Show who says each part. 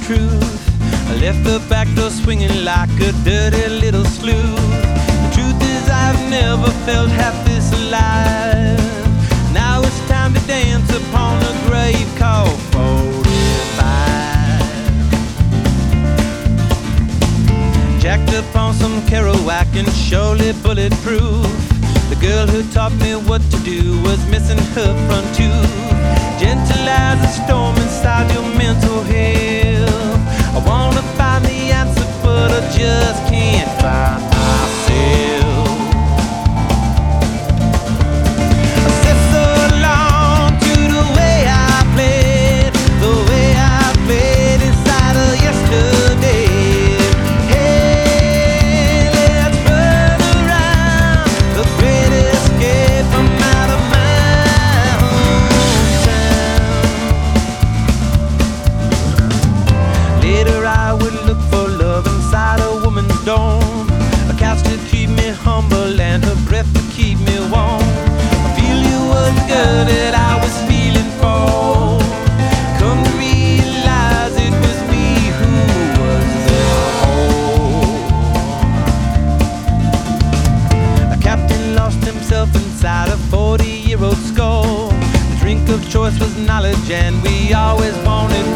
Speaker 1: truth. I left the back door swinging like a dirty little sleuth. The truth is I've never felt half this alive. Now it's time to dance upon a grave called 45. Jacked up on some Kerouac and surely bulletproof. The girl who taught me what to do was missing her front tooth. Gentle as a storm inside your mental health. I wanna find the answer, but I just can't find myself. I said so long to the way I played, the way I played inside of yesterday. Hey, let's run around the great escape from out of my hometown. Later I would look for love inside a woman's dome, a couch to keep me humble and her breath to keep me warm. I feel you was the girl that I was feeling for. Come to realize it was me who was the whole. A captain lost himself inside a 40-year-old skull. The drink of choice was knowledge and we always wanted